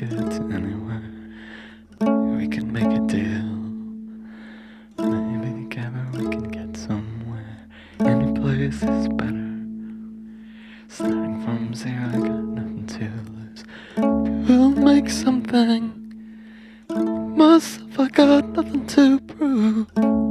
get to anywhere. We can make a deal. Maybe together we can get somewhere. Any place is better. Starting from zero, I got nothing to lose. We'll make something. Myself, I got nothing to prove.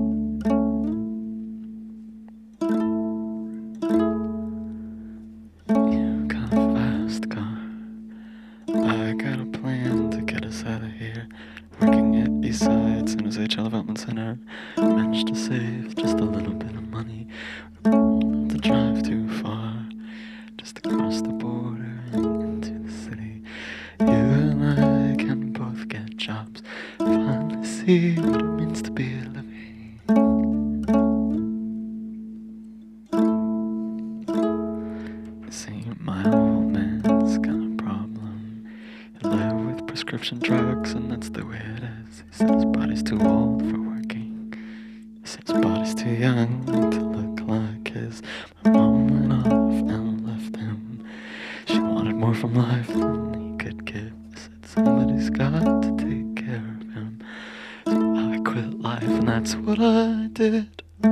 You got a fast car. I got a plan to get us out of here. Working at Eastside San Jose Child Development Center. Managed to save just a little bit of money. We don't have to drive too far. Just across the border and into the city. You and I can both get jobs. Finally see what it means to be living. See, my old man's got a problem. He lives with prescription drugs, and that's the way it is. He said his body's too old for working. He said his body's too young to look like his. My mom went off and left him. She wanted more from life than he could give. Said somebody's got to take care of him. So I quit life, and that's what I did.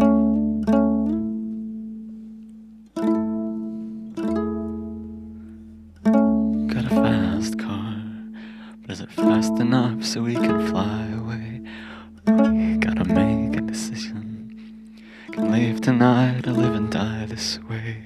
Got a fast car, but is it fast enough so we can fly away? We gotta make a decision. Can leave tonight or live and die this way.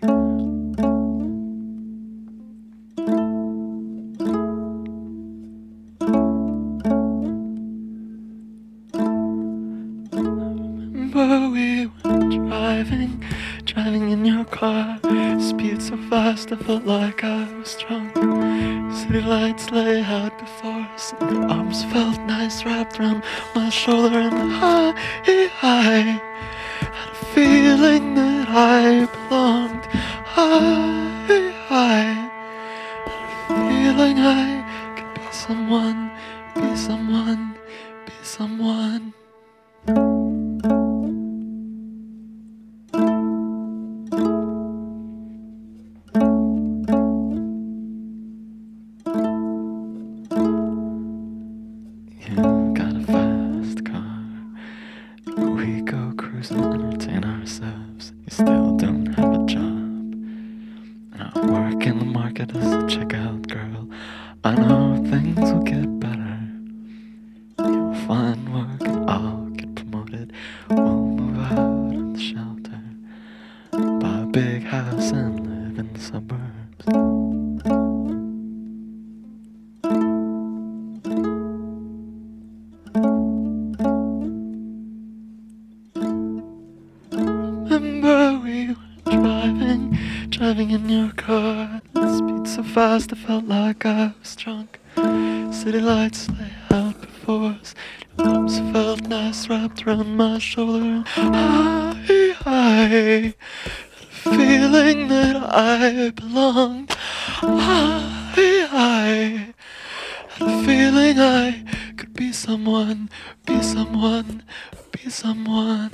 Remember we were driving in your car. Speed so fast I felt like I was drunk. City lights lay out before us, and your arms felt nice wrapped around my shoulder. And I had a feeling that I belonged. I had a feeling I could be someone, be someone, be someone. You got a fast car. We go cruising and entertain ourselves. You still don't have a job. And I work in the market as a checkout girl. I know things will get better. You'll find work and I'll get promoted. We'll move out of the shelter, buy a big house and live in the suburbs. Remember we were driving in your car. Speed so fast I felt like I was drunk. City lights lay out before us. Your arms felt nice wrapped around my shoulder. I had a feeling that I belonged. I had a feeling I could be someone, be someone, be someone.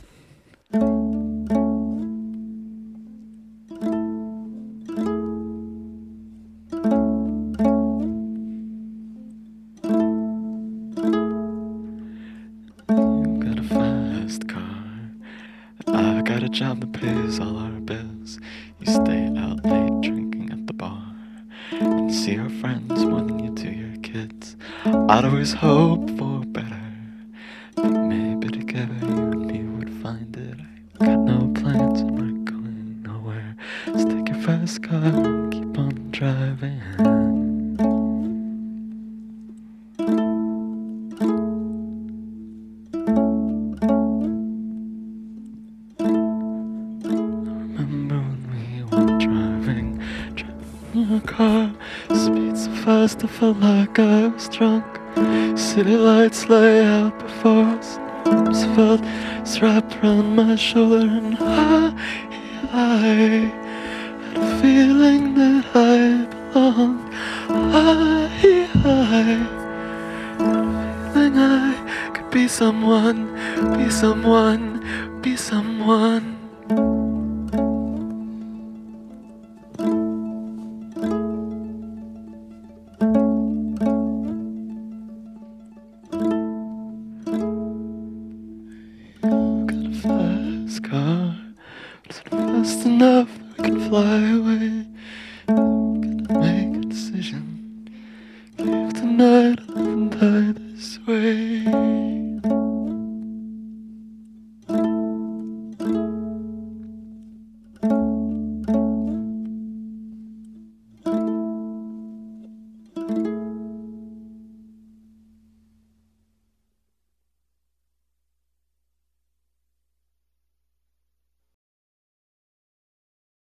I got a job that pays all our bills. You stay out late drinking at the bar and see your friends more than you do your kids. I'd always hope for better, but maybe together you and me would find it. I got no plans and we're going nowhere, so take your fast car and keep on driving. In your car, speed so fast I felt like I was drunk. City lights lay out before us, arms felt wrapped around my shoulder. And I had a feeling that I belonged. I had a feeling I could be someone, be someone, be someone.